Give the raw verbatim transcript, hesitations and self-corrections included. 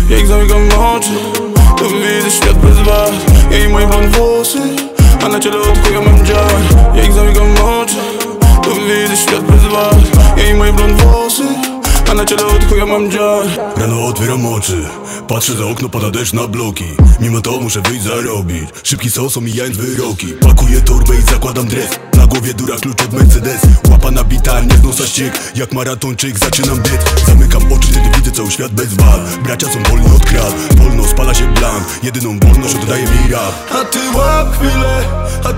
Jak zamykam oczy, to widzę świat bez was. Ja i moje blond włosy, a na ciele od chuja mam dziar. Jak zamykam oczy, to widzę świat bez was. Ja i moje blond włosy, a na ciele od chuja mam dziar. Rano otwieram oczy, patrzę za okno, pada deszcz na bloki. Mimo to muszę wyjść zarobić, szybki sos omijając wyroki. Pakuję torbę i zakładam dres, na głowie dura, klucz od Mercedes. Łapa nabita, nie z nosa ściek, jak maratończyk zaczynam biec. Zamykam oczy, wtedy widzę cały świat bez wad. Bracia są wolni od krat, wolno spala się blank. Jedyną wolność oddaje mi rap. A ty łap chwilę, a